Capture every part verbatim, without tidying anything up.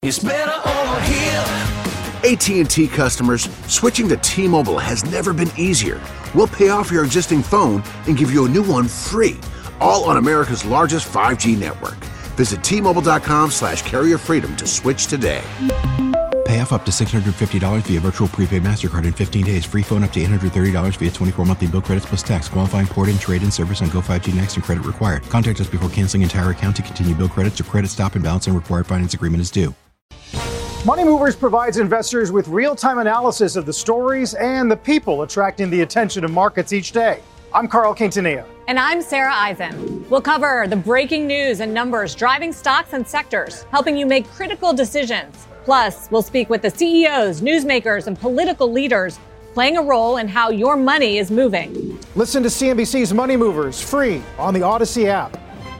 It's better over here. A T and T customers, switching to T-Mobile has never been easier. We'll pay off your existing phone and give you a new one free, all on America's largest five G network. Visit T-Mobile.com slash carrier freedom to switch today. Pay off up to six hundred fifty dollars via virtual prepaid MasterCard in fifteen days. Free phone up to eight hundred thirty dollars via twenty-four monthly bill credits plus tax. Qualifying port and trade-in service on Go five G Next and credit required. Contact us before canceling entire account to continue bill credits or credit stop and balance and required finance agreement is due. Money Movers provides investors with real-time analysis of the stories and the people attracting the attention of markets each day. I'm Carl Quintanilla. And I'm Sarah Eisen. We'll cover the breaking news and numbers driving stocks and sectors, helping you make critical decisions. Plus, we'll speak with the C E Os, newsmakers, and political leaders playing a role in how your money is moving. Listen to C N B C's Money Movers free on the Odyssey app.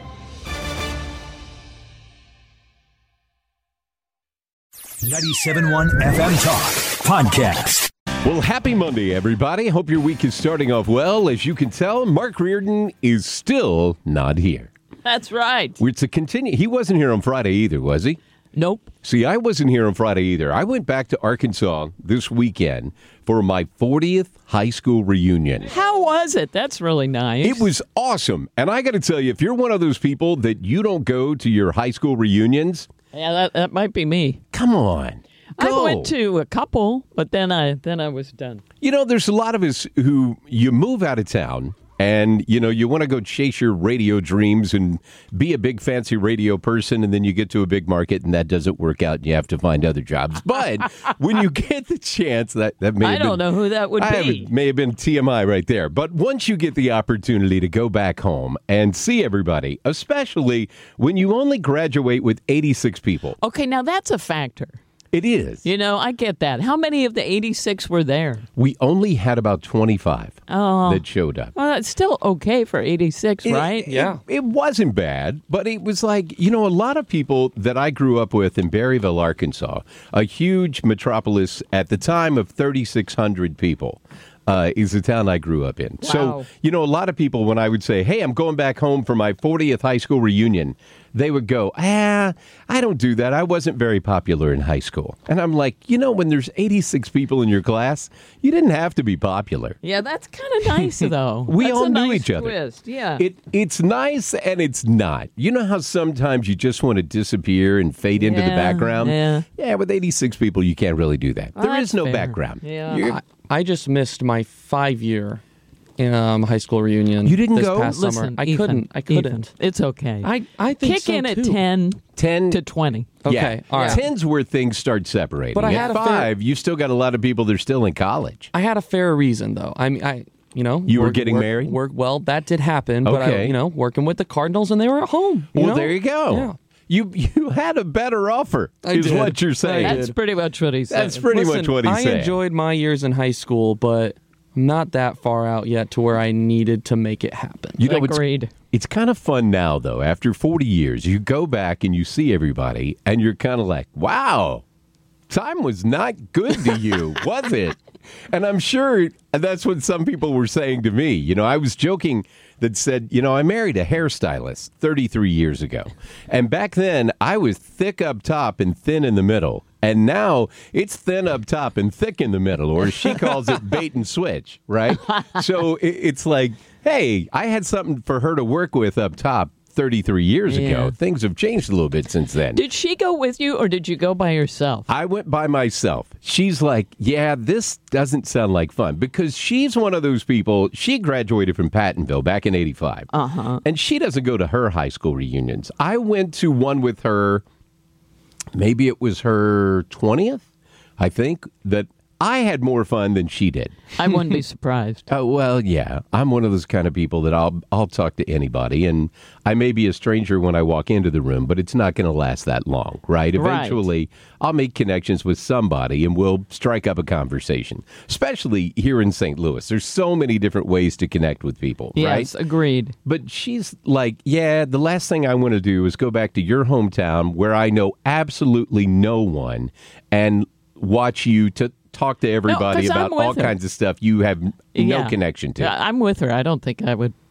ninety-seven point one F M Talk Podcast. Well, happy Monday, everybody. Hope your week is starting off well. As you can tell, Mark Reardon is still not here. That's right. It's a continue. He wasn't here on Friday either, was he? Nope. See, I wasn't here on Friday either. I went back to Arkansas this weekend for my fortieth high school reunion. How was it? That's really nice. It was awesome. And I got to tell you, if you're one of those people that you don't go to your high school reunions, yeah, that, that might be me. Come on. Go. I went to a couple, but then I then I was done. You know, there's a lot of us who you move out of town and, you know, you want to go chase your radio dreams and be a big fancy radio person, and then you get to a big market and that doesn't work out and you have to find other jobs. But when you get the chance, that, that may I have don't been, know who that would I be. Have, may have been T M I right there. But once you get the opportunity to go back home and see everybody, especially when you only graduate with eighty-six people. Okay, now that's a factor. It is. You know, I get that. How many of the eighty-six were there? We only had about twenty-five oh. that showed up. Well, that's still okay for eighty-six, it, right? It, yeah. It, it wasn't bad, but it was like, you know, a lot of people that I grew up with in Berryville, Arkansas, a huge metropolis at the time of thirty-six hundred people. Uh, is the town I grew up in. Wow. So, you know, a lot of people, when I would say, hey, I'm going back home for my fortieth high school reunion, they would go, ah, I don't do that. I wasn't very popular in high school. And I'm like, you know, when there's eighty-six people in your class, you didn't have to be popular. Yeah, that's kind of nice, though. we that's all a knew nice each other. Twist. Yeah. It, it's nice and it's not. You know how sometimes you just want to disappear and fade into yeah, the background? Yeah. Yeah, with eighty-six people, you can't really do that. Well, there is no fair. background. Yeah. I just missed my five-year um, high school reunion. You didn't this go? past Listen, summer. I Ethan, couldn't. I couldn't. Ethan, it's okay. I, I think Kick so, in at too. ten, ten to twenty. Okay, yeah. all right. Ten's where things start separating. But I at had a fair- five, you still got a lot of people that are still in college. I had a fair reason, though. I mean, I, you know, You were work- getting work- married? Work, well, that did happen. But I, Okay. you know, working with the Cardinals, and they were at home. You Well, know? there you go. Yeah. You you had a better offer, I is did. what you're saying. That's pretty much what he said. That's pretty Listen, much what he's I saying. enjoyed my years in high school, but I'm not that far out yet to where I needed to make it happen. You know, it's, Agreed. it's kind of fun now, though. After forty years, you go back and you see everybody, and you're kind of like, wow, time was not good to you, was it? And I'm sure that's what some people were saying to me. You know, I was joking that said, you know, I married a hairstylist thirty-three years ago. And back then, I was thick up top and thin in the middle. And now it's thin up top and thick in the middle, or she calls it bait and switch, right? So it, it's like, hey, I had something for her to work with up top thirty-three years Yeah. ago. Things have changed a little bit since then. Did she go with you, or did you go by yourself? I went by myself. She's like, yeah, this doesn't sound like fun, because she's one of those people. She graduated from Pattonville back in eighty-five. Uh-huh. And she doesn't go to her high school reunions. I went to one with her, maybe it was her twentieth, I think, that I had more fun than she did. I wouldn't be surprised. Oh, well, yeah. I'm one of those kind of people that I'll I'll talk to anybody, and I may be a stranger when I walk into the room, but it's not going to last that long, right? Eventually, I'll make connections with somebody, and we'll strike up a conversation, especially here in Saint Louis. There's so many different ways to connect with people, right? Yes, agreed. But she's like, yeah, the last thing I want to do is go back to your hometown where I know absolutely no one and watch you to talk to everybody 'cause I'm about with all her. kinds of stuff you have no Yeah. connection to. Yeah, I'm with her. I don't think I would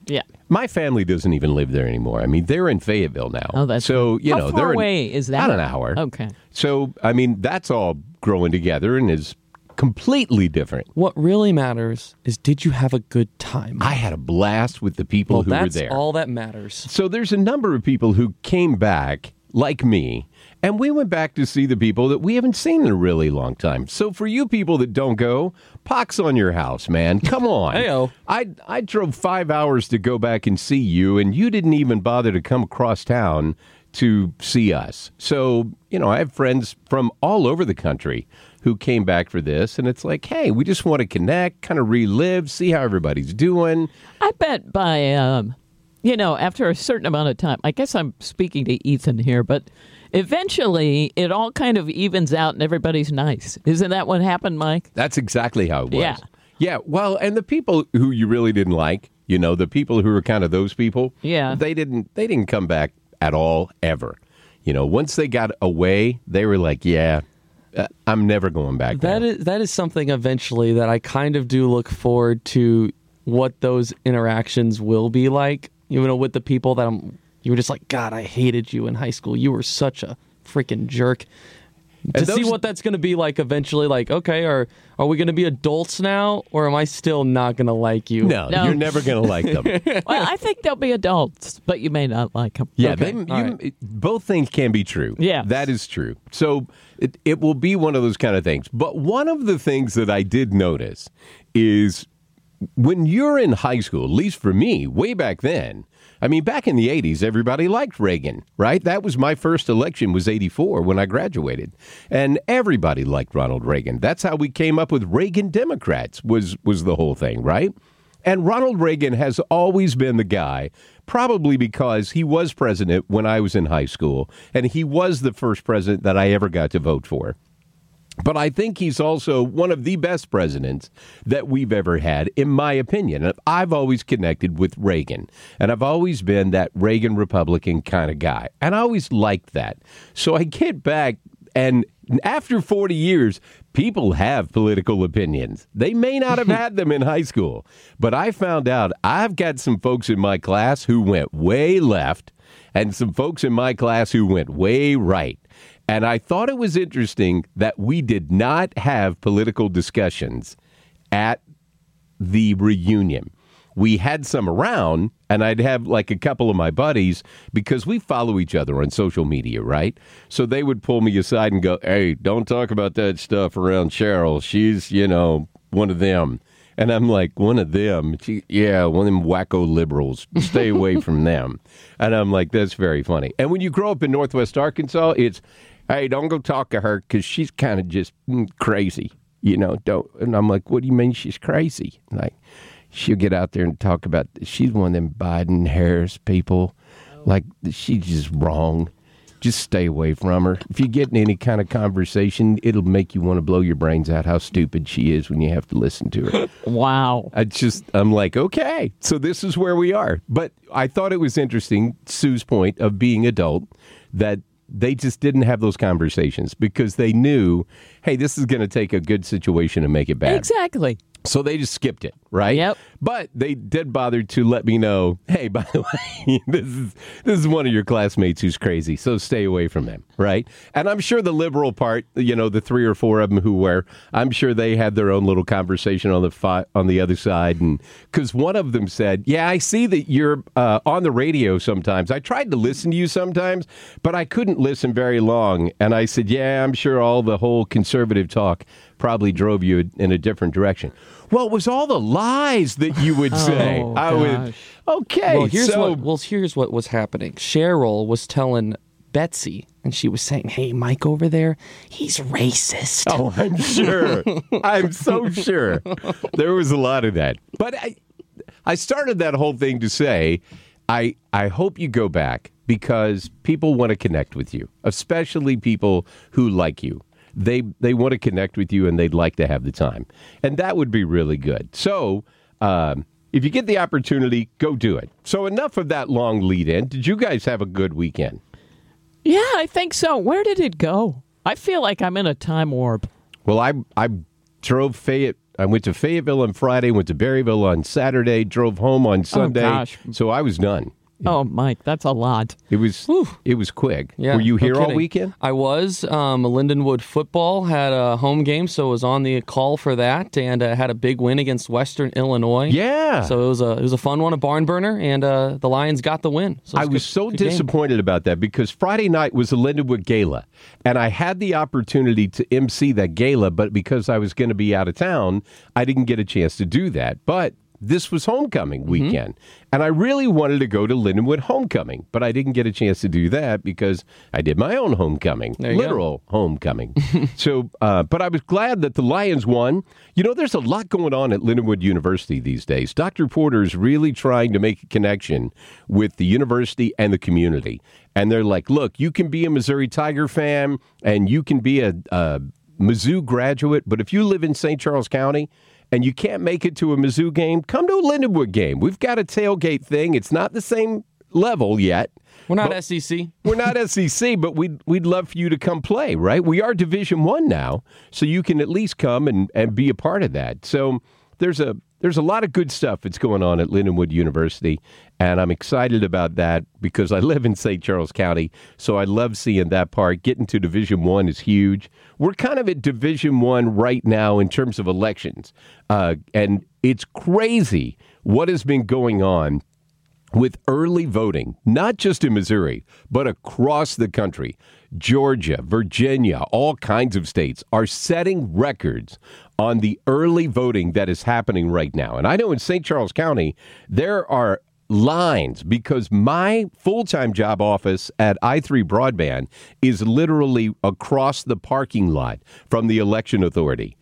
Yeah. My family doesn't even live there anymore. I mean, they're in Fayetteville now. Oh, that's so you How know far they're away in, is that? About an hour. Okay. So I mean, that's all growing together and is completely different. What really matters is, did you have a good time? I had a blast with the people well, who that's were there. all that matters. So there's a number of people who came back, like me, and we went back to see the people that we haven't seen in a really long time. So for you people that don't go, pox on your house, man. Come on. Hey-o. I I drove five hours to go back and see you, and you didn't even bother to come across town to see us. So, you know, I have friends from all over the country who came back for this, and it's like, hey, we just want to connect, kind of relive, see how everybody's doing. I bet by, um, you know, after a certain amount of time, I guess I'm speaking to Ethan here, but eventually it all kind of evens out and everybody's nice. Isn't that what happened, Mike? That's exactly how it was. Yeah. Yeah, well, and the people who you really didn't like, you know, the people who were kind of those people, Yeah. they didn't they didn't come back at all, ever. You know, once they got away, they were like, yeah, uh, I'm never going back That there. is that is something eventually that I kind of do look forward to, what those interactions will be like. You know, with the people that I'm, you were just like, God, I hated you in high school. You were such a freaking jerk. To And see those- what that's going to be like eventually, like, okay, are are we going to be adults now, or am I still not going to like you? No, No. you're never going to like them. Well, I think they'll be adults, but you may not like them. Yeah, Okay, they, you, all right. it- both things can be true. Yeah. That is true. So it, it will be one of those kind of things. But one of the things that I did notice is when you're in high school, at least for me, way back then, I mean, back in the eighties, everybody liked Reagan, right? That was my first election, was eighty-four when I graduated. And everybody liked Ronald Reagan. That's how we came up with Reagan Democrats, was, was the whole thing, right? And Ronald Reagan has always been the guy, probably because he was president when I was in high school, and he was the first president that I ever got to vote for. But I think he's also one of the best presidents that we've ever had, in my opinion. And I've always connected with Reagan, and I've always been that Reagan Republican kind of guy. And I always liked that. So I get back, and after forty years, people have political opinions. They may not have had them in high school, but I found out I've got some folks in my class who went way left and some folks in my class who went way right. And I thought it was interesting that we did not have political discussions at the reunion. We had some around, and I'd have like a couple of my buddies, because we follow each other on social media, right? So they would pull me aside and go, hey, don't talk about that stuff around Cheryl. She's, you know, one of them. And I'm like, one of them? She, yeah, one of them wacko liberals. Stay away from them. And I'm like, that's very funny. And when you grow up in Northwest Arkansas, it's, hey, don't go talk to her because she's kind of just mm, crazy, you know. Don't. And I'm like, what do you mean she's crazy? Like, she'll get out there and talk about, she's one of them Biden Harris people. Like, she's just wrong. Just stay away from her. If you get in any kind of conversation, it'll make you want to blow your brains out how stupid she is when you have to listen to her. Wow. I just, I'm like, okay, so this is where we are. But I thought it was interesting, Sue's point of being adult, that they just didn't have those conversations because they knew, hey, this is going to take a good situation and make it bad. Exactly. So they just skipped it, right? Yep. But they did bother to let me know, hey, by the way, this is this is one of your classmates who's crazy, so stay away from him, right? And I'm sure the liberal part, you know, the three or four of them who were, I'm sure they had their own little conversation on the fi- on the other side, and because one of them said, yeah, I see that you're uh, on the radio sometimes. I tried to listen to you sometimes, but I couldn't listen very long. And I said, yeah, I'm sure all the whole conservative talk probably drove you in a different direction. Well, it was all the lies that you would say. Oh, I would, gosh. okay, Well, here's so what. Well, here's what was happening. Cheryl was telling Betsy, and she was saying, "Hey, Mike over there, he's racist." oh, I'm sure. I'm so sure. There was a lot of that. But I, I started that whole thing to say, I, I hope you go back because people want to connect with you, especially people who like you. They they want to connect with you and they'd like to have the time. And that would be really good. So um, if you get the opportunity, go do it. So enough of that long lead in. Did you guys have a good weekend? Yeah, I think so. Where did it go? I feel like I'm in a time warp. Well, I I drove Fayette I went to Fayetteville on Friday, went to Berryville on Saturday, drove home on Sunday. gosh. So I was done. Oh, Mike, that's a lot. It was it was quick. Yeah, Were you no here all kidding. weekend? I was. Um, Lindenwood football had a home game, so I was on the call for that, and uh, had a big win against Western Illinois. Yeah. So it was a it was a fun one, a barn burner, and uh, the Lions got the win. So it I a was good- so good game. disappointed about that because Friday night was the Lindenwood Gala, and I had the opportunity to emcee that gala, but because I was going to be out of town, I didn't get a chance to do that. But this was homecoming weekend, mm-hmm. and I really wanted to go to Lindenwood homecoming, but I didn't get a chance to do that because I did my own homecoming, literal go. homecoming. so, uh, but I was glad that the Lions won. You know, there's a lot going on at Lindenwood University these days. Doctor Porter is really trying to make a connection with the university and the community, and they're like, look, you can be a Missouri Tiger fan, and you can be a, a Mizzou graduate, but if you live in Saint Charles County, and you can't make it to a Mizzou game, come to a Lindenwood game. We've got a tailgate thing. It's not the same level yet. We're not S E C. We're not S E C, but we'd, we'd love for you to come play, right? We are Division One now, so you can at least come and, and be a part of that. So there's a there's a lot of good stuff that's going on at Lindenwood University, and I'm excited about that because I live in Saint Charles County, so I love seeing that part. Getting to Division One is huge. We're kind of at Division One right now in terms of elections, uh, and it's crazy what has been going on with early voting, not just in Missouri, but across the country. Georgia, Virginia, all kinds of states are setting records on the early voting that is happening right now. And I know in Saint Charles County, there are lines because my full-time job office at I three Broadband is literally across the parking lot from the election authority.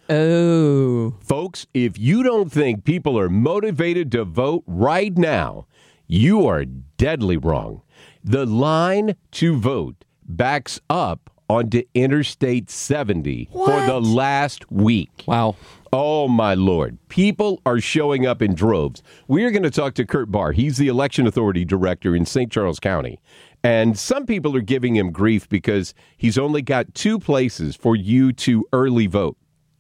Oh. Folks, if you don't think people are motivated to vote right now, you are deadly wrong. The line to vote backs up onto Interstate seventy What? for the last week. Wow. Oh, my Lord. People are showing up in droves. We are going to talk to Kurt Barr. He's the election authority director in Saint Charles County. And some people are giving him grief because he's only got two places for you to early vote.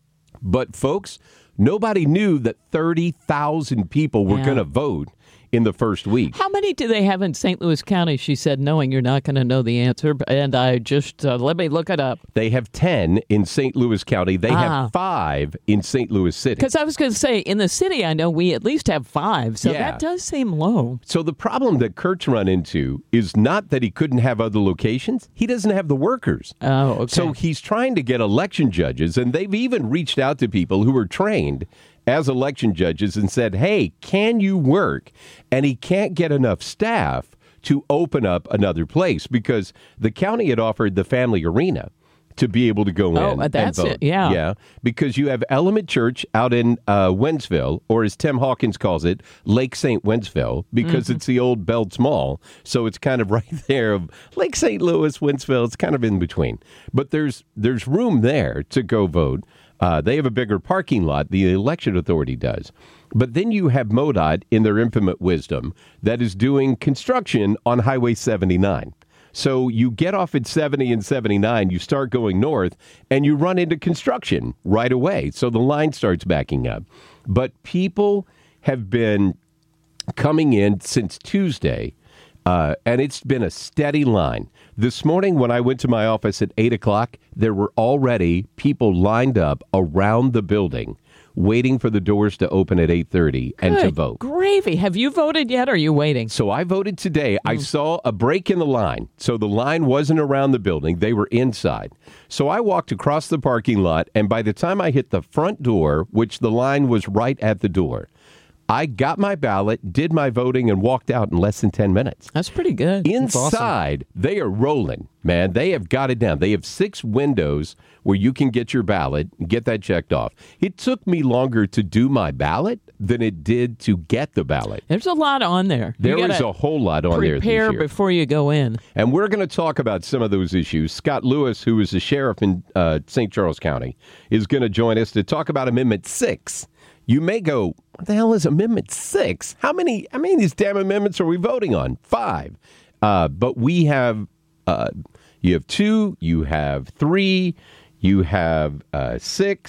But, folks, nobody knew that thirty thousand people were Yeah. going to vote in the first week. How many do they have in Saint Louis County? She said, knowing you're not going to know the answer. And I just, uh, let me look it up. They have ten in Saint Louis County. They Ah. have five in Saint Louis City. Because I was going to say, in the city, I know we at least have five. So Yeah. that does seem low. So the problem that Kurt's run into is not that he couldn't have other locations. He doesn't have the workers. Oh, okay. So he's trying to get election judges, and they've even reached out to people who are trained as election judges and said, hey, can you work? And he can't get enough staff to open up another place because the county had offered the Family Arena to be able to go Oh, in uh, that's and vote. it, yeah. Yeah, because you have Element Church out in uh, Wentzville, or as Tim Hawkins calls it, Lake Saint Wentzville, because Mm-hmm. it's the old Belts Mall. So it's kind of right there of Lake Saint Louis, Wentzville. It's kind of in between. But there's there's room there to go vote. Uh, they have a bigger parking lot, the election authority does. But then you have MoDOT in their infinite wisdom that is doing construction on Highway seventy-nine. So you get off at seventy and seventy-nine, you start going north, and you run into construction right away. So the line starts backing up. But people have been coming in since Tuesday, uh, and it's been a steady line. This morning when I went to my office at eight o'clock, there were already people lined up around the building waiting for the doors to open at eight thirty and to Good vote. gravy. Have you voted yet, or are you waiting? So I voted today. I saw a break in the line. So the line wasn't around the building. They were inside. So I walked across the parking lot, and by the time I hit the front door, which the line was right at the door, I got my ballot, did my voting, and walked out in less than ten minutes. That's pretty good. Inside, they are rolling, man. They have got it down. They have six windows where you can get your ballot and get that checked off. It took me longer to do my ballot than it did to get the ballot. There's a lot on there. You There is gotta a whole lot on there this Prepare year. before you go in. And we're going to talk about some of those issues. Scott Lewis, who is the sheriff in uh, Saint Charles County, is going to join us to talk about Amendment six. You may go, what the hell is Amendment six? How many, how many of these damn amendments are we voting on? Five. Uh, but we have, uh, you have two, you have three, you have uh, six,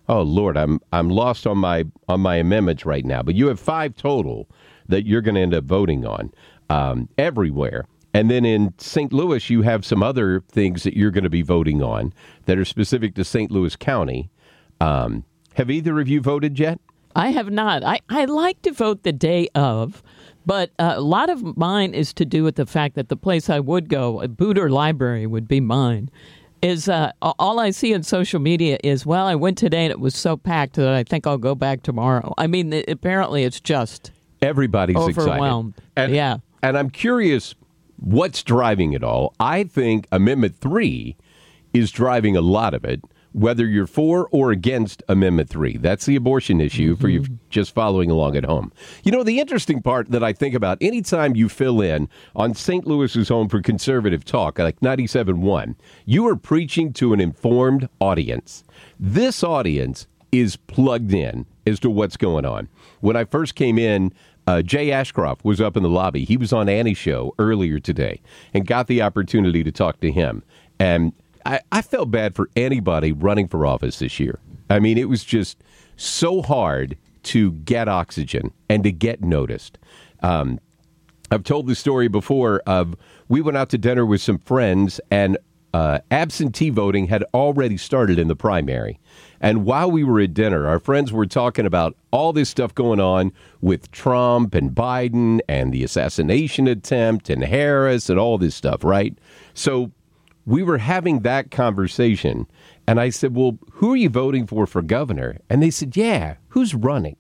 Oh Lord, I'm I'm lost on my on my amendments right now. But you have five total that you're going to end up voting on um, everywhere. And then in Saint Louis, you have some other things that you're going to be voting on that are specific to Saint Louis County. Um, have either of you voted yet? I have not. I, I like to vote the day of, but uh, a lot of mine is to do with the fact that the place I would go, a Booter Library would be mine, is uh, all I see on social media is, well, I went today and it was so packed that I think I'll go back tomorrow. I mean, it, apparently it's just everybody's overwhelmed. Excited. And, yeah. And I'm curious what's driving it all. I think Amendment three is driving a lot of it, whether you're for or against Amendment three. That's the abortion issue mm-hmm. for you just following along at home. You know, the interesting part that I think about, anytime you fill in on Saint Louis's Home for Conservative Talk, like ninety-seven point one, you are preaching to an informed audience. This audience is plugged in as to what's going on. When I first came in, Uh, Jay Ashcroft was up in the lobby. He was on Annie's show earlier today and got the opportunity to talk to him. And I, I felt bad for anybody running for office this year. I mean, it was just so hard to get oxygen and to get noticed. Um, I've told the story before of we went out to dinner with some friends and uh, absentee voting had already started in the primary. And while we were at dinner, our friends were talking about all this stuff going on with Trump and Biden and the assassination attempt and Harris and all this stuff, right? So we were having that conversation. And I said, well, who are you voting for for governor? And they said, yeah, who's running?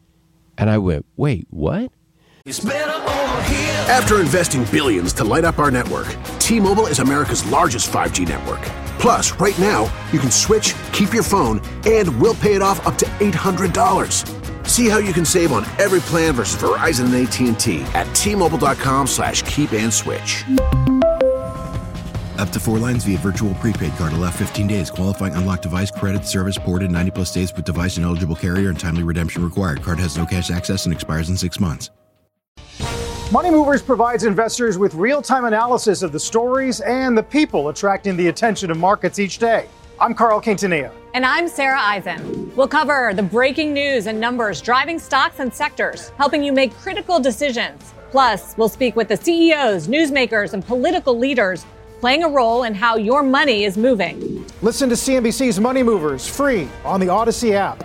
And I went, wait, what? It's better over here. After investing billions to light up our network, T-Mobile is America's largest five G network. Plus, right now, you can switch, keep your phone, and we'll pay it off up to eight hundred dollars. See how you can save on every plan versus Verizon and A T and T at T-Mobile.com slash keep and switch. Up to four lines via virtual prepaid card. Allow fifteen days. Qualifying unlocked device credit service ported ninety plus days with device and eligible carrier and timely redemption required. Card has no cash access and expires in six months. Money Movers provides investors with real-time analysis of the stories and the people attracting the attention of markets each day. I'm Carl Quintanilla. And I'm Sarah Eisen. We'll cover the breaking news and numbers driving stocks and sectors, helping you make critical decisions. Plus, we'll speak with the C E Os, newsmakers, and political leaders playing a role in how your money is moving. Listen to C N B C's Money Movers free on the Odyssey app.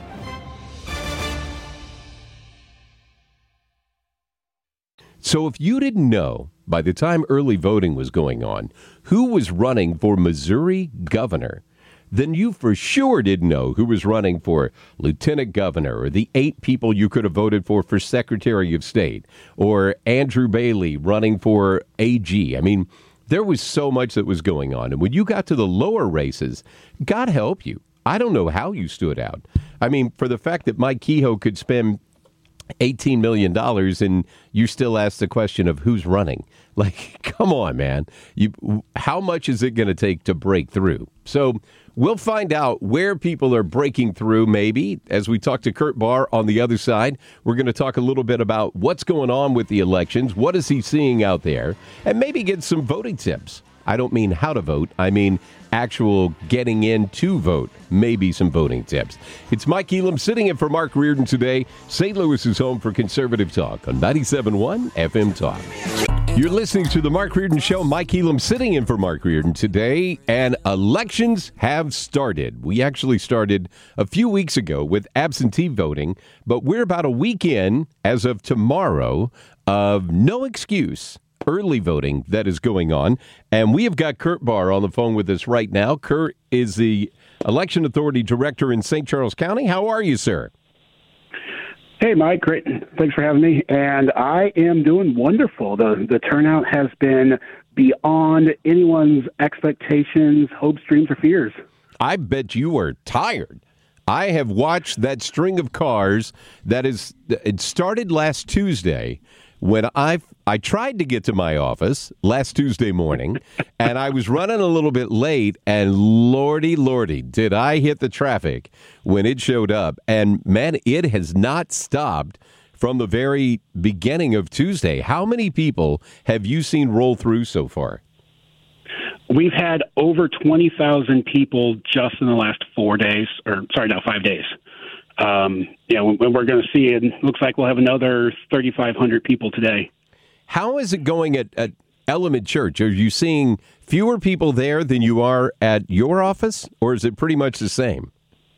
So if you didn't know, by the time early voting was going on, who was running for Missouri governor, then you for sure didn't know who was running for lieutenant governor or the eight people you could have voted for for Secretary of State or Andrew Bailey running for A G. I mean, there was so much that was going on. And when you got to the lower races, God help you. I don't know how you stood out. I mean, for the fact that Mike Kehoe could spend eighteen million dollars and you still ask the question of who's running. Like, come on, man. You, how much is it going to take to break through? So we'll find out where people are breaking through, maybe, as we talk to Kurt Barr on the other side. We're going to talk a little bit about what's going on with the elections. What is he seeing out there? And maybe get some voting tips. I don't mean how to vote. I mean actual getting in to vote. Maybe some voting tips. It's Mike Elam sitting in for Mark Reardon today. Saint Louis's Home for Conservative Talk on ninety-seven point one F M Talk. You're listening to the Mark Reardon Show. Mike Elam sitting in for Mark Reardon today. And elections have started. We actually started a few weeks ago with absentee voting, but we're about a week in, as of tomorrow, of no excuse early voting that is going on. And we have got Kurt Barr on the phone with us right now. Kurt is the Election Authority Director in Saint Charles County. How are you, sir? Hey, Mike. Great. Thanks for having me. And I am doing wonderful. The the turnout has been beyond anyone's expectations, hopes, dreams, or fears. I bet you are tired. I have watched that string of cars that is, it started last Tuesday when I I tried to get to my office last Tuesday morning, and I was running a little bit late, and lordy, lordy, did I hit the traffic when it showed up. And, man, it has not stopped from the very beginning of Tuesday. How many people have you seen roll through so far? We've had over twenty thousand people just in the last four days, or sorry, no, five days. Um, you know, when we're going to see it, it looks like we'll have another thirty-five hundred people today. How is it going at, at Element Church? Are you seeing fewer people there than you are at your office, or is it pretty much the same?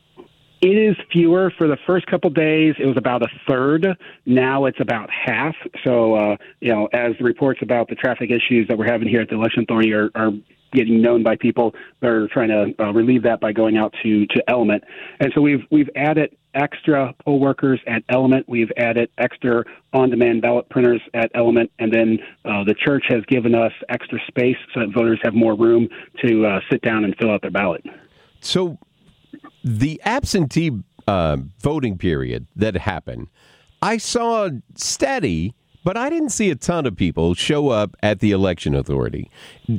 It is fewer. For the first couple days, it was about a third. Now it's about half. So, uh, you know, as the reports about the traffic issues that we're having here at the Election Authority are, are getting known by people, they're trying to uh, relieve that by going out to, to Element. And so we've we've added extra poll workers at Element. We've added extra on-demand ballot printers at Element. And then uh, the church has given us extra space so that voters have more room to uh, sit down and fill out their ballot. So the absentee uh, voting period that happened, I saw steady, but I didn't see a ton of people show up at the Election Authority.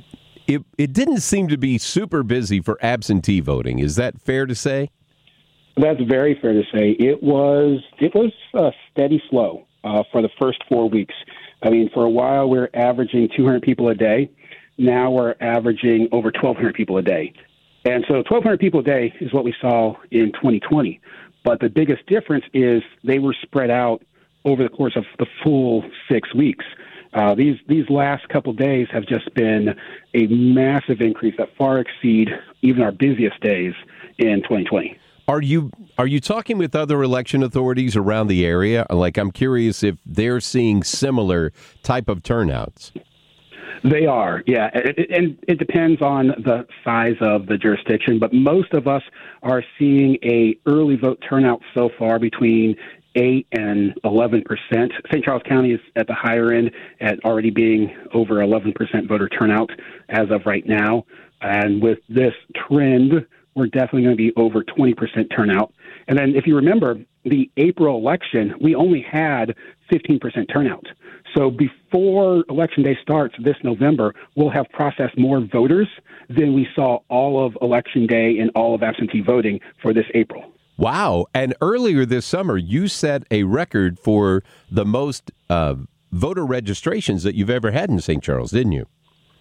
It, it didn't seem to be super busy for absentee voting. Is that fair to say? That's very fair to say. It was it was a steady flow uh, for the first four weeks. I mean, for a while we were averaging two hundred people a day. Now we're averaging over twelve hundred people a day. And so twelve hundred people a day is what we saw in twenty twenty. But the biggest difference is they were spread out over the course of the full six weeks. Uh, these these last couple days have just been a massive increase that far exceed even our busiest days in twenty twenty. Are you are you talking with other election authorities around the area? Like, I'm curious if they're seeing similar type of turnouts. They are, yeah, and it depends on the size of the jurisdiction, but most of us are seeing a early vote turnout so far between eight and eleven percent. Saint Charles County is at the higher end at already being over eleven percent voter turnout as of right now. And with this trend, we're definitely going to be over twenty percent turnout. And then if you remember, the April election, we only had fifteen percent turnout. So before Election Day starts this November, we'll have processed more voters than we saw all of Election Day and all of absentee voting for this April. Wow. And earlier this summer, you set a record for the most uh, voter registrations that you've ever had in Saint Charles, didn't you?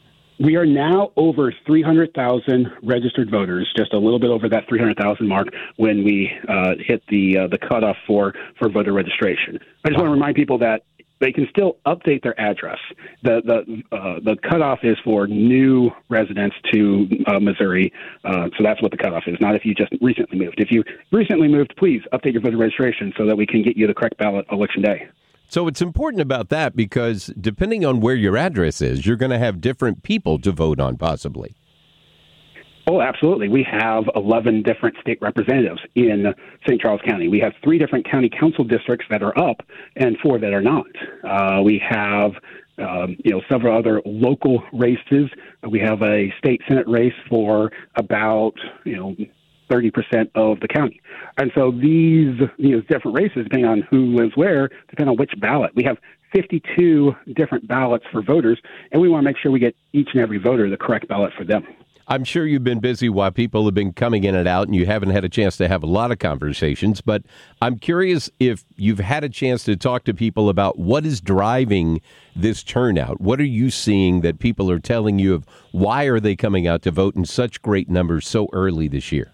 We are now over three hundred thousand registered voters, just a little bit over that three hundred thousand mark when we uh, hit the uh, the cutoff for, for voter registration. I just want to remind people that they can still update their address. The the uh, the cutoff is for new residents to uh, Missouri, uh, so that's what the cutoff is, not if you just recently moved. If you recently moved, please update your voter registration so that we can get you the correct ballot Election Day. So it's important about that because depending on where your address is, you're going to have different people to vote on, possibly. Oh, absolutely. We have eleven different state representatives in Saint Charles County. We have three different county council districts that are up and four that are not. Uh, we have, um, you know, several other local races. We have a state Senate race for about, you know, thirty percent of the county. And so these, these different races, depending on who lives where, depend on which ballot. We have fifty-two different ballots for voters, and we want to make sure we get each and every voter the correct ballot for them. I'm sure you've been busy while people have been coming in and out, and you haven't had a chance to have a lot of conversations, but I'm curious if you've had a chance to talk to people about what is driving this turnout. What are you seeing that people are telling you of? Why are they coming out to vote in such great numbers so early this year?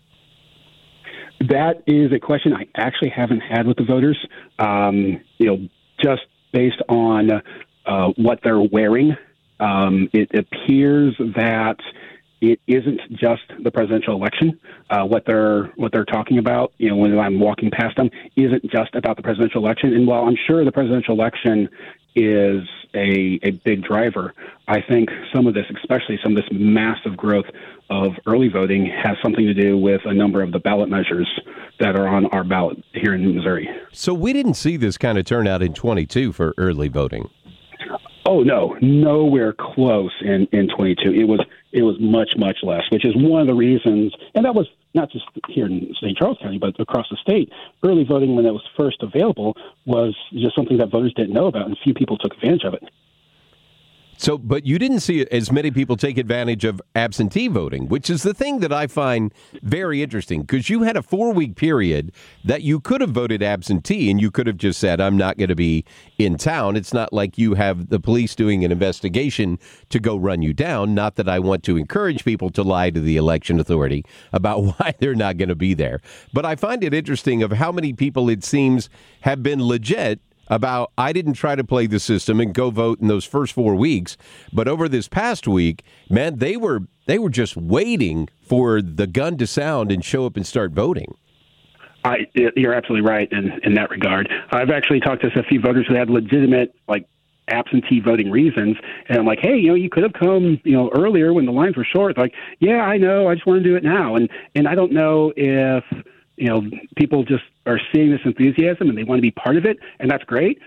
That is a question I actually haven't had with the voters. Um, you know, just based on uh, what they're wearing, um, it appears that it isn't just the presidential election. Uh, what they're what they're talking about, you know, when I'm walking past them, isn't just about the presidential election. And while I'm sure the presidential election is a, a big driver, I think some of this, especially some of this massive growth of early voting, has something to do with a number of the ballot measures that are on our ballot here in Missouri. So we didn't see this kind of turnout in twenty-two for early voting. Oh, no, nowhere close in, in twenty-two. It was it was much, much less, which is one of the reasons, and that was not just here in Saint Charles County, but across the state. Early voting, when it was first available, was just something that voters didn't know about, and few people took advantage of it. So, but you didn't see as many people take advantage of absentee voting, which is the thing that I find very interesting, because you had a four-week period that you could have voted absentee, and you could have just said, I'm not going to be in town. It's not like you have the police doing an investigation to go run you down. Not that I want to encourage people to lie to the election authority about why they're not going to be there. But I find it interesting of how many people, it seems, have been legit about, I didn't try to play the system and go vote in those first four weeks. But over this past week, man, they were they were just waiting for the gun to sound and show up and start voting. I, you're absolutely right in, in that regard. I've actually talked to a few voters who had legitimate, like, absentee voting reasons, and I'm like, hey, you know, you could have come, you know, earlier when the lines were short. Like, yeah, I know, I just want to do it now. And and I don't know if, you know, people just are seeing this enthusiasm and they want to be part of it, and that's great.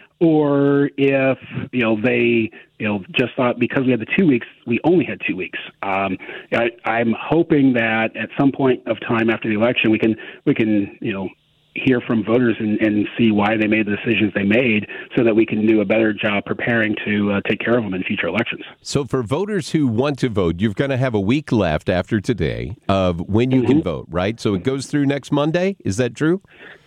Or if, you know, they, you know, just thought because we had the two weeks, we only had two weeks. Um, I, I'm hoping that at some point of time after the election, we can, we can, you know, hear from voters and, and see why they made the decisions they made, so that we can do a better job preparing to uh, take care of them in future elections. So for voters who want to vote, you're going to have a week left after today of when you mm-hmm. can vote, right? So it goes through next Monday. Is that true?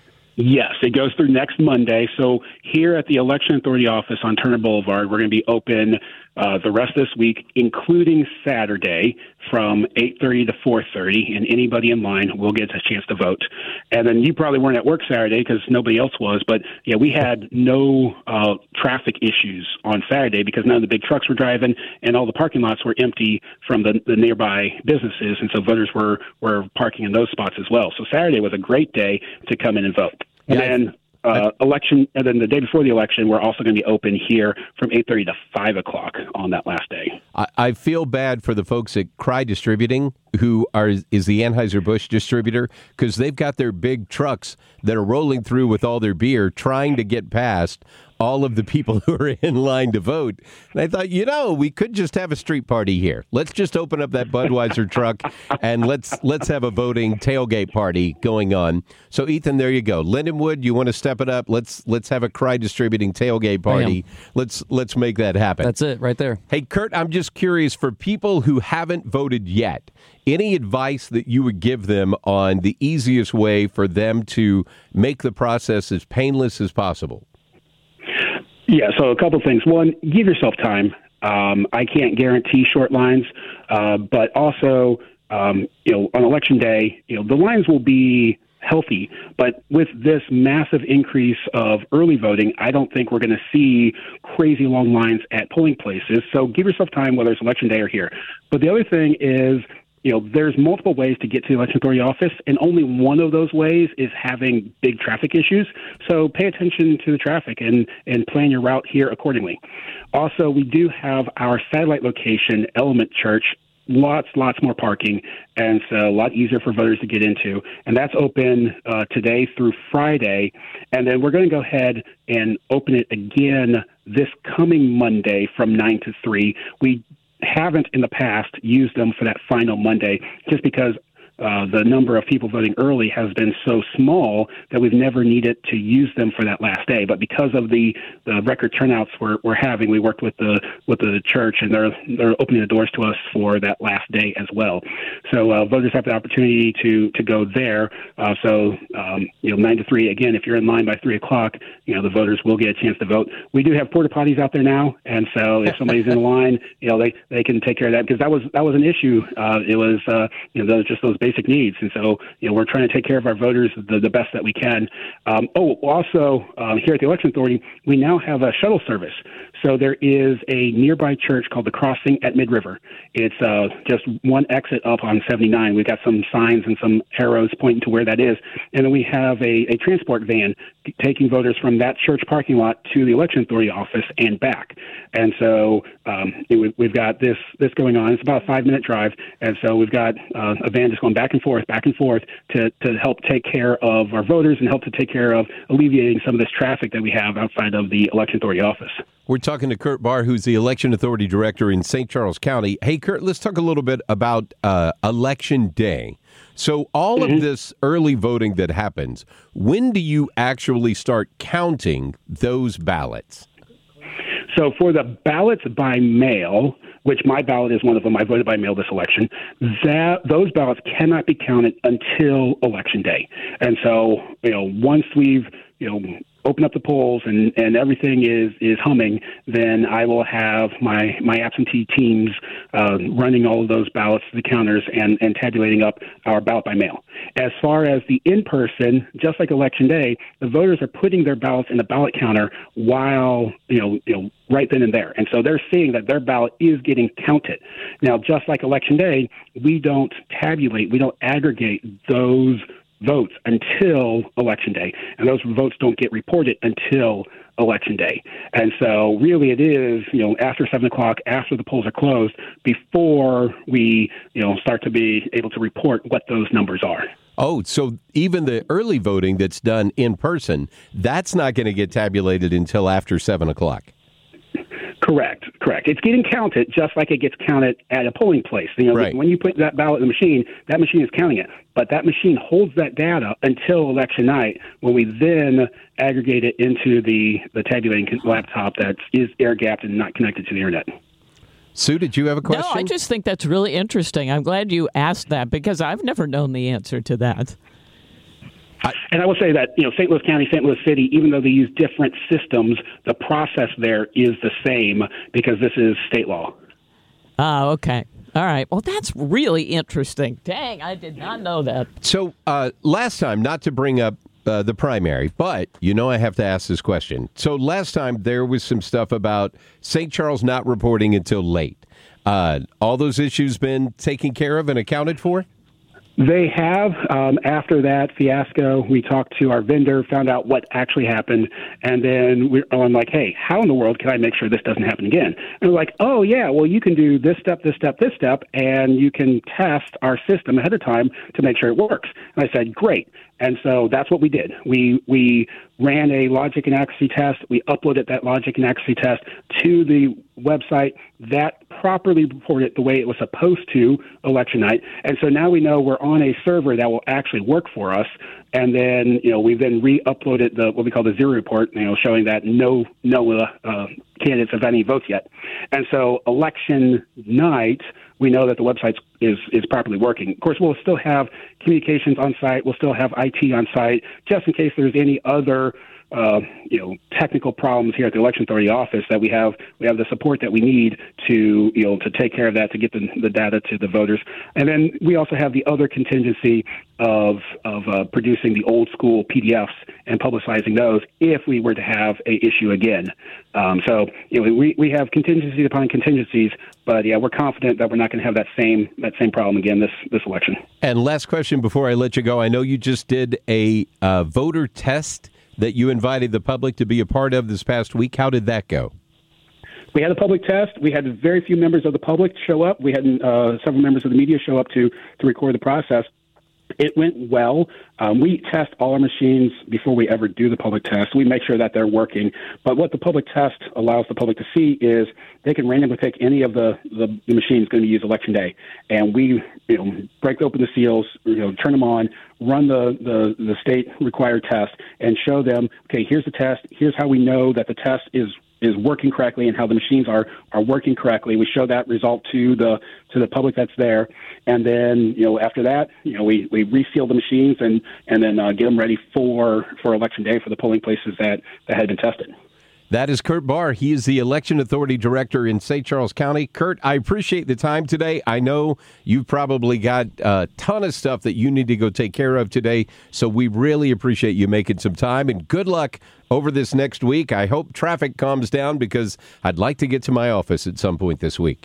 Yes, it goes through next Monday. So here at the Election Authority office on Turner Boulevard, we're going to be open uh, the rest of this week, including Saturday from eight thirty to four thirty, and anybody in line will get a chance to vote. And then you probably weren't at work Saturday because nobody else was, but yeah, we had no uh, traffic issues on Saturday because none of the big trucks were driving and all the parking lots were empty from the, the nearby businesses, and so voters were, were parking in those spots as well. So Saturday was a great day to come in and vote. And yeah, then uh, election, and then the day before the election, we're also going to be open here from eight thirty to five o'clock on that last day. I, I feel bad for the folks at Cry Distributing, who are is the Anheuser-Busch distributor, because they've got their big trucks that are rolling through with all their beer, trying to get past all of the people who are in line to vote. And I thought, you know, we could just have a street party here. Let's just open up that Budweiser truck and let's let's have a voting tailgate party going on. So, Ethan, there you go. Lindenwood, you want to step it up? Let's let's have a Cry Distributing tailgate party. Bam. Let's let's make that happen. That's it right there. Hey, Kurt, I'm just curious, for people who haven't voted yet, any advice that you would give them on the easiest way for them to make the process as painless as possible? Yeah, so a couple things. One, give yourself time. Um, I can't guarantee short lines, uh, but also, um, you know, on election day, you know, the lines will be healthy. But with this massive increase of early voting, I don't think we're going to see crazy long lines at polling places. So give yourself time, whether it's election day or here. But the other thing is, you know, there's multiple ways to get to the Election Authority office, and only one of those ways is having big traffic issues. So pay attention to the traffic and, and plan your route here accordingly. Also, we do have our satellite location, Element Church, lots, lots more parking, and so a lot easier for voters to get into. And that's open uh, today through Friday. And then we're going to go ahead and open it again this coming Monday from nine to three. We haven't in the past used them for that final Monday just because uh, the number of people voting early has been so small that we've never needed to use them for that last day. But because of the, the record turnouts we're, we're having, we worked with the with the church, and they're they're opening the doors to us for that last day as well. So uh, voters have the opportunity to to go there. Uh, so um, you know, nine to three again. If you're in line by three o'clock, you know the voters will get a chance to vote. We do have porta potties out there now, and so if somebody's in line, you know they, they can take care of that, because that was that was an issue. Uh, it was uh, you know those just those basic needs, and so you know we're trying to take care of our voters the, the best that we can. Um, oh, also uh, here at the Election Authority, we now have a shuttle service. So there is a nearby church called the Crossing at Mid River. It's uh, just one exit up on seventy-nine. We've got some signs and some arrows pointing to where that is, and then we have a, a transport van taking voters from that church parking lot to the Election Authority office and back. And so um, it, we've got this this going on. It's about a five minute drive, and so we've got uh, a van just going back and forth, back and forth to to help take care of our voters and help to take care of alleviating some of this traffic that we have outside of the Election Authority office. We're talking to Kurt Barr, who's the Election Authority Director in Saint Charles County. Hey, Kurt, let's talk a little bit about uh, Election Day. So all mm-hmm. of this early voting that happens, when do you actually start counting those ballots? So for the ballots by mail, which my ballot is one of them, I voted by mail this election, that those ballots cannot be counted until Election Day. And so, you know, once we've, you know, open up the polls and, and everything is, is humming, then I will have my, my absentee teams uh, running all of those ballots to the counters and, and tabulating up our ballot by mail. As far as the in-person, just like Election Day, the voters are putting their ballots in the ballot counter while, you know, you know, right then and there. And so they're seeing that their ballot is getting counted. Now, just like Election Day, we don't tabulate, we don't aggregate those votes until Election Day, and those votes don't get reported until Election Day. And so really it is, you know, after seven o'clock, after the polls are closed, before we, you know, start to be able to report what those numbers are. Oh, so even the early voting that's done in person, that's not going to get tabulated until after seven o'clock. Correct, correct. It's getting counted just like it gets counted at a polling place. You know, right. When you put that ballot in the machine, that machine is counting it. But that machine holds that data until election night, when we then aggregate it into the, the tabulating laptop that is air-gapped and not connected to the internet. Sue, did you have a question? No, I just think that's really interesting. I'm glad you asked that because I've never known the answer to that. I, and I will say that, you know, Saint Louis County, Saint Louis City, even though they use different systems, the process there is the same because this is state law. Oh, okay. All right. Well, that's really interesting. Dang, I did not know that. So uh, last time, not to bring up uh, the primary, but you know I have to ask this question. So last time there was some stuff about Saint Charles not reporting until late. Uh, all those issues been taken care of and accounted for? They have. Um, after that fiasco, we talked to our vendor, found out what actually happened, and then we're I'm like, hey, how in the world can I make sure this doesn't happen again? And we're like, oh, yeah, well, you can do this step, this step, this step, and you can test our system ahead of time to make sure it works. And I said, great. And so that's what we did. We we ran a logic and accuracy test. We uploaded that logic and accuracy test to the website. That properly reported the way it was supposed to election night. And so now we know we're on a server that will actually work for us. And then, you know, we then re-uploaded the what we call the zero report, you know, showing that no no uh, uh, candidates have any votes yet. And so election night, we know that the website is is properly working. Of course, we'll still have communications on site. We'll still have I T on site, just in case there's any other uh, you know technical problems here at the Election Authority office. That we have we have the support that we need to you know to take care of that, to get the, the data to the voters. And then we also have the other contingency of of uh, producing the old school P D Fs and publicizing those if we were to have a issue again. Um, so you know, we we have contingencies upon contingencies, but yeah, we're confident that we're not going to have that same that same problem again this this election. And last question before I let you go, I know you just did a uh, voter test that you invited the public to be a part of this past week. How did that go? We had a public test. We had very few members of the public show up. We had uh, several members of the media show up to to record the process. It went well. Um, we test all our machines before we ever do the public test. We make sure that they're working. But what the public test allows the public to see is they can randomly pick any of the, the, the machines going to use Election Day. And we you know, break open the seals, you know, turn them on, run the, the, the state-required test, and show them, okay, here's the test. Here's how we know that the test is is working correctly and how the machines are, are working correctly. We show that result to the to the public that's there. And then, you know, after that, you know, we, we reseal the machines and, and then uh, get them ready for, for Election Day for the polling places that, that had been tested. That is Kurt Barr. He is the Election Authority Director in Saint Charles County. Kurt, I appreciate the time today. I know you've probably got a ton of stuff that you need to go take care of today, so we really appreciate you making some time, and good luck over this next week. I hope traffic calms down because I'd like to get to my office at some point this week.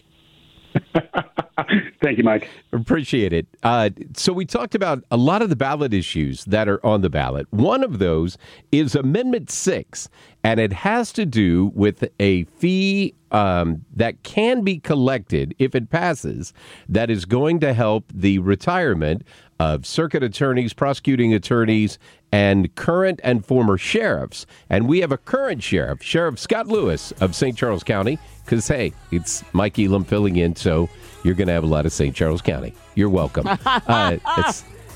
Thank you, Mike. Appreciate it. Uh, so we talked about a lot of the ballot issues that are on the ballot. One of those is Amendment six, and it has to do with a fee um, that can be collected if it passes that is going to help the retirement of circuit attorneys, prosecuting attorneys, and current and former sheriffs. And we have a current sheriff, Sheriff Scott Lewis of Saint Charles County, because, hey, it's Mike Elam filling in, so you're going to have a lot of Saint Charles County. You're welcome. uh, it's,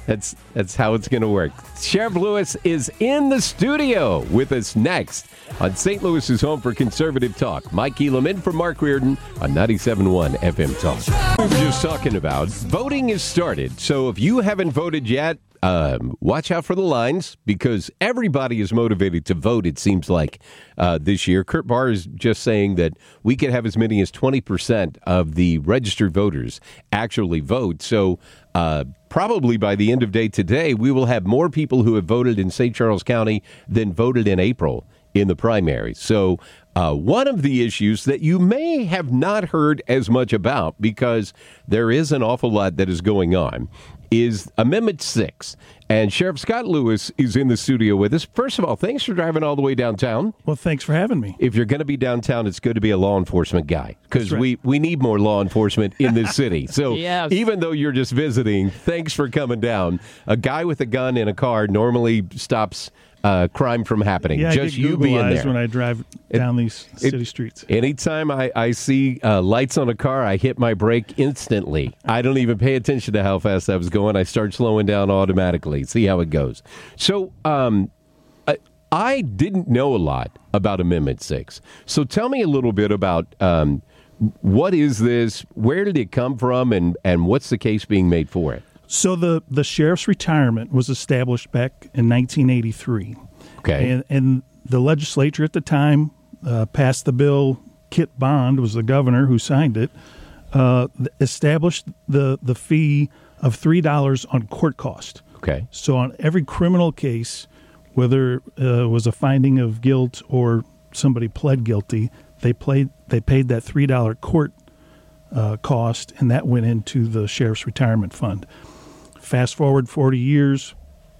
That's that's how it's going to work. Sheriff Lewis is in the studio with us next on Saint Louis's home for conservative talk. Mike Elam in for Mark Reardon on ninety-seven point one F M Talk. We were just talking about voting has started. So if you haven't voted yet, um, watch out for the lines because everybody is motivated to vote, it seems like, uh, this year. Kurt Barr is just saying that we could have as many as twenty percent of the registered voters actually vote. So uh, probably by the end of day today, we will have more people who have voted in Saint Charles County than voted in April in the primary. So uh, one of the issues that you may have not heard as much about, because there is an awful lot that is going on, is Amendment six. And Sheriff Scott Lewis is in the studio with us. First of all, thanks for driving all the way downtown. Well, thanks for having me. If you're going to be downtown, it's good to be a law enforcement guy, because right. we, we need more law enforcement in this city. So Yes. even though you're just visiting, thanks for coming down. A guy with a gun in a car normally stops uh, crime from happening. Yeah, just I get you Google being eyes there. when I drive down these it- city streets. Anytime I, I see uh, lights on a car, I hit my brake instantly. I don't even pay attention to how fast I was going. I start slowing down automatically. See how it goes. So um, I, I didn't know a lot about Amendment six. So tell me a little bit about um, what is this, where did it come from, and, and what's the case being made for it? So the, the sheriff's retirement was established back in nineteen eighty-three. Okay. And, and the legislature at the time uh, passed the bill. Kit Bond was the governor who signed it, uh, established the, the fee of three dollars on court cost. Okay. So on every criminal case, whether uh, it was a finding of guilt or somebody pled guilty, they played they paid that three dollars court uh, cost, and that went into the sheriff's retirement fund. Fast forward forty years,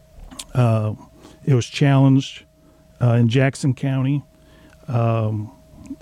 uh, it was challenged uh, in Jackson County, um,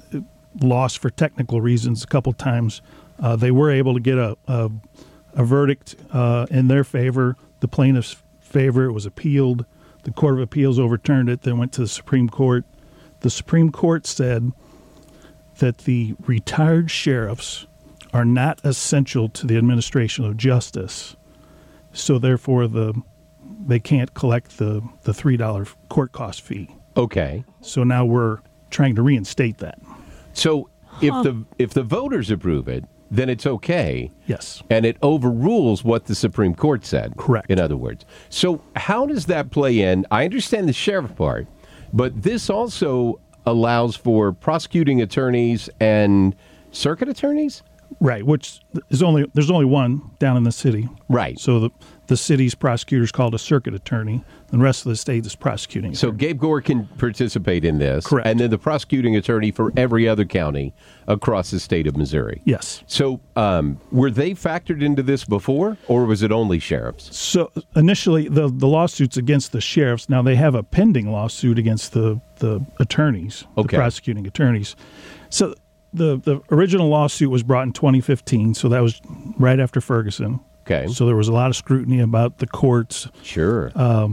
lost for technical reasons a couple times. Uh, they were able to get a, a, a verdict uh, in their favor, the plaintiff's favor. It was appealed. The Court of Appeals overturned it, then went to the Supreme Court. The Supreme Court said that the retired sheriffs are not essential to the administration of justice, so therefore the they can't collect the, the three dollars court cost fee. Okay. So now we're trying to reinstate that. So if the if the voters approve it, then it's okay. Yes. And it overrules what the Supreme Court said. Correct. In other words. So how does that play in? I understand the sheriff part, but this also allows for prosecuting attorneys and circuit attorneys? Right, which is only there's only one down in the city. Right. So the the city's prosecutor is called a circuit attorney, and the rest of the state is prosecuting. So attorney. Gabe Gore can participate in this. Correct. And then the prosecuting attorney for every other county across the state of Missouri. Yes. So um, were they factored into this before, or was it only sheriffs? So initially, the the lawsuits against the sheriffs. Now they have a pending lawsuit against the the attorneys, Okay. the prosecuting attorneys. So the the original lawsuit was brought in twenty fifteen. So that was right after Ferguson. Okay. So there was a lot of scrutiny about the courts. Sure.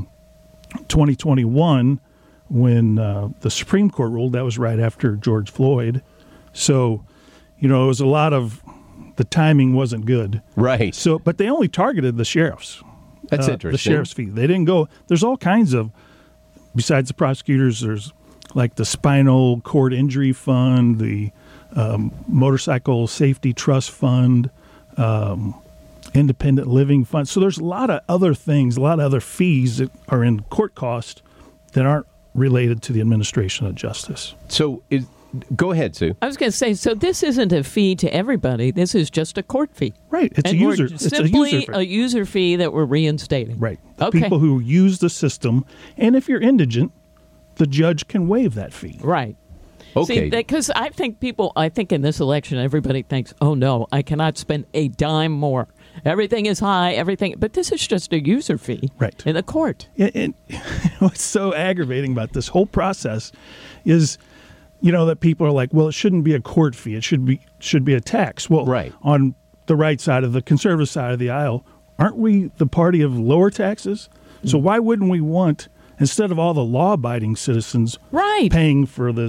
twenty twenty-one, when uh, the Supreme Court ruled, that was right after George Floyd. So, you know, it was a lot of the timing wasn't good. Right. So, but they only targeted the sheriffs. That's uh, interesting. The sheriff's fee. They didn't go. There's all kinds of. Besides the prosecutors, there's like the spinal cord injury fund, the um, motorcycle safety trust fund, um, independent living fund. So there's a lot of other things, a lot of other fees that are in court cost that aren't related to the administration of justice. So is, go ahead, Sue. I was going to say, so this isn't a fee to everybody. This is just a court fee. Right. It's and a user. We're It's a simply user fee. a user fee that we're reinstating. Right. Okay. People who use the system, and if you're indigent, the judge can waive that fee. Right. Okay. See, because I think people, I think in this election, everybody thinks, oh, no, I cannot spend a dime more. Everything is high, everything. But this is just a user fee Right. in the court. And, and what's so aggravating about this whole process is, you know, that people are like, well, it shouldn't be a court fee. It should be should be a tax. Well, Right. on the right side of the conservative side of the aisle, aren't we the party of lower taxes? Mm. So why wouldn't we want, instead of all the law-abiding citizens Right. paying for this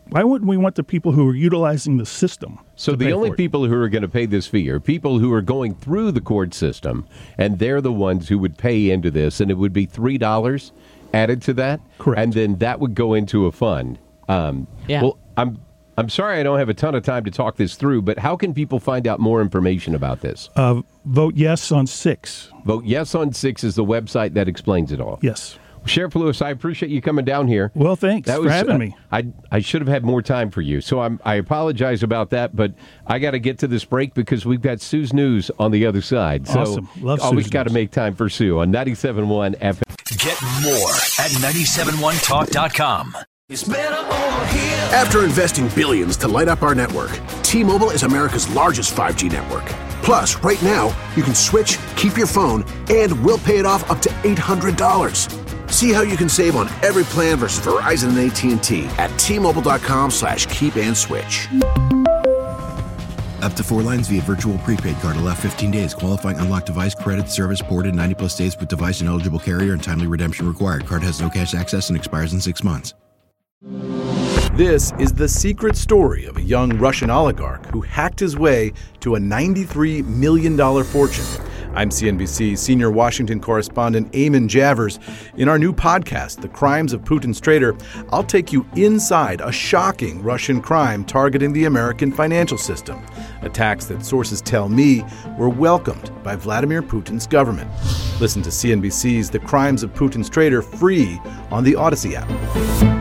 Why wouldn't we want the people who are utilizing the system? So the only people who are going to pay this fee are people who are going through the court system, and they're the ones who would pay into this, and it would be three dollars added to that. Correct. And then that would go into a fund. Um, yeah. Well, I'm I'm sorry I don't have a ton of time to talk this through, but how can people find out more information about this? Uh, vote yes on six. Vote yes on six is the website that explains it all. Yes. Sheriff Lewis, I appreciate you coming down here. Well, thanks that for was, having uh, me. I I should have had more time for you, so I'm, I apologize about that, but I got to get to this break because we've got Sue's News on the other side. So awesome. Love always Sue's got to make time for Sue on ninety-seven point one F M. Get more at nine seven one talk dot com. It's better over here. After investing billions to light up our network, T-Mobile is America's largest five G network. Plus, right now, you can switch, keep your phone, and we'll pay it off up to eight hundred dollars. See how you can save on every plan versus Verizon and A T and T at T-Mobile.com slash keep and switch. Up to four lines via virtual prepaid card. Allow fifteen days. Qualifying unlocked device credit service ported ninety plus days with device and eligible carrier and timely redemption required. Card has no cash access and expires in six months. This is the secret story of a young Russian oligarch who hacked his way to a ninety-three million dollars fortune. I'm C N B C senior Washington correspondent Eamon Javers. In our new podcast, The Crimes of Putin's Traitor, I'll take you inside a shocking Russian crime targeting the American financial system. Attacks that sources tell me were welcomed by Vladimir Putin's government. Listen to C N B C's The Crimes of Putin's Traitor free on the Odyssey app.